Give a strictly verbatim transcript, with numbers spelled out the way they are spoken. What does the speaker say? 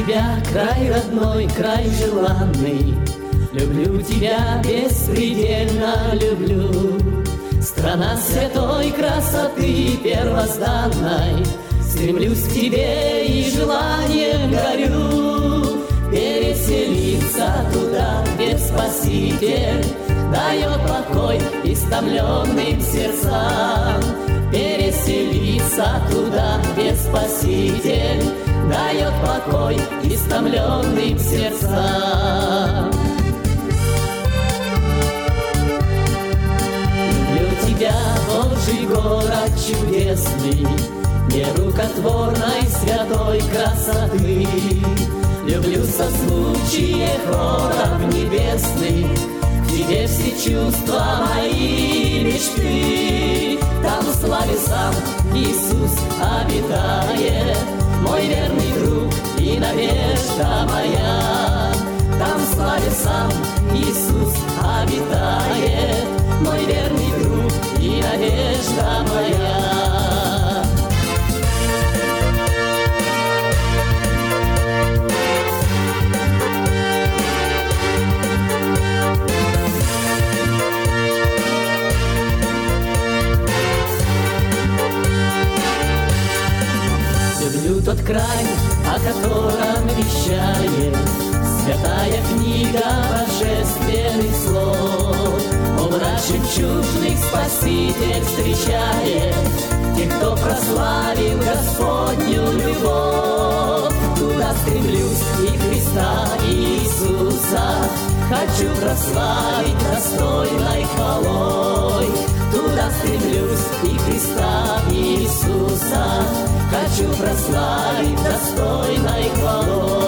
тебя, край родной, край желанный. Люблю тебя беспредельно, люблю. Страна святой красоты первозданной. Стремлюсь к тебе и желанием горю переселиться туда, где Спаситель дает покой истомленным сердцам. Переселиться туда, где Спаситель дает покой истомленным сердцам. Люблю тебя, Божий город чудесный, нерукотворной святой красоты. Люблю созвучие хоров небесных, к тебе все чувства мои мечты. Там в славе сам Иисус обитает, мой верный друг и надежда моя. Там в славе сам Иисус обитает, мой верный друг и надежда моя. Люблю тот край, о котором вещает святая книга божественных слов. О, брат жемчужных Спаситель встречает тех, кто прославил Господню любовь. Туда стремлюсь и Христа Иисуса хочу прославить достойной хвалой. Туда стремлюсь и Христа Иисуса хочу прославить достойной хвалой.